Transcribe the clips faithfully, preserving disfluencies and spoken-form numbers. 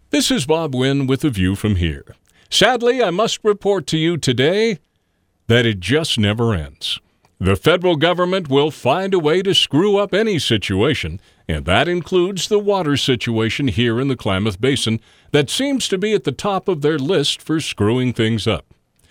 This is Bob Wynn with a view from here. Sadly, I must report to you today that it just never ends. The federal government will find a way to screw up any situation, and that includes the water situation here in the Klamath Basin that seems to be at the top of their list for screwing things up.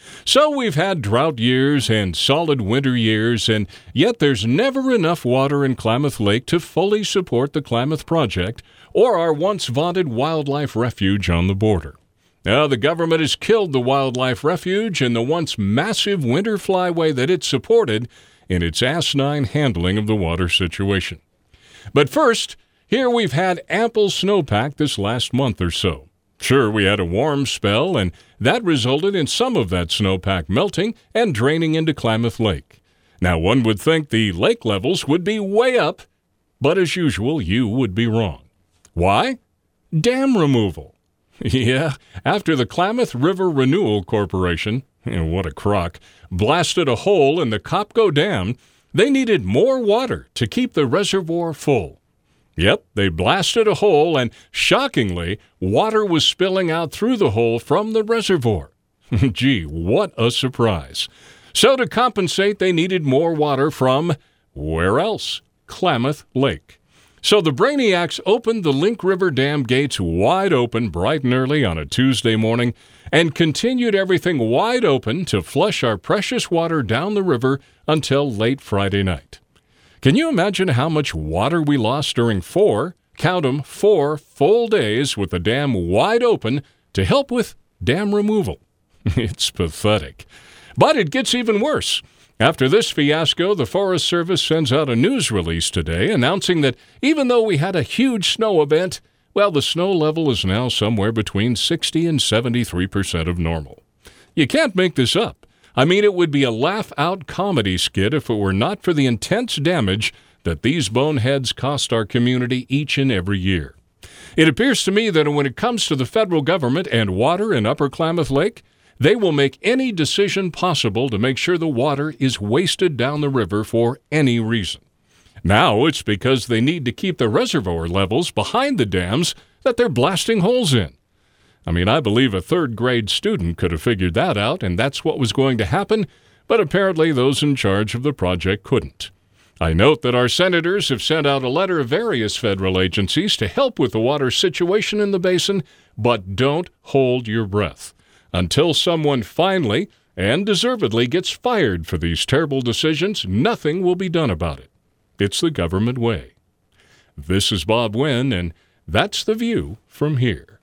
So we've had drought years and solid winter years, and yet there's never enough water in Klamath Lake to fully support the Klamath Project or our once-vaunted wildlife refuge on the border. Now, the government has killed the wildlife refuge and the once massive winter flyway that it supported in its asinine handling of the water situation. But first, here we've had ample snowpack this last month or so. Sure, we had a warm spell, and that resulted in some of that snowpack melting and draining into Klamath Lake. Now, one would think the lake levels would be way up, but as usual, you would be wrong. Why? Dam removal. Yeah, after the Klamath River Renewal Corporation, what a crock, blasted a hole in the Copco Dam, they needed more water to keep the reservoir full. Yep, they blasted a hole, and shockingly, water was spilling out through the hole from the reservoir. Gee, what a surprise. So to compensate, they needed more water from, where else? Klamath Lake. So the Brainiacs opened the Link River Dam gates wide open bright and early on a Tuesday morning and continued everything wide open to flush our precious water down the river until late Friday night. Can you imagine how much water we lost during four, count 'em, four full days with the dam wide open to help with dam removal? It's pathetic. But it gets even worse. After this fiasco, the Forest Service sends out a news release today announcing that even though we had a huge snow event, well, the snow level is now somewhere between sixty and seventy-three percent of normal. You can't make this up. I mean, it would be a laugh-out comedy skit if it were not for the intense damage that these boneheads cost our community each and every year. It appears to me that when it comes to the federal government and water in Upper Klamath Lake, they will make any decision possible to make sure the water is wasted down the river for any reason. Now it's because they need to keep the reservoir levels behind the dams that they're blasting holes in. I mean, I believe a third-grade student could have figured that out, and that's what was going to happen, but apparently those in charge of the project couldn't. I note that our senators have sent out a letter to various federal agencies to help with the water situation in the basin, but don't hold your breath. Until someone finally and deservedly gets fired for these terrible decisions, nothing will be done about it. It's the government way. This is Bob Wynn, and that's the view from here.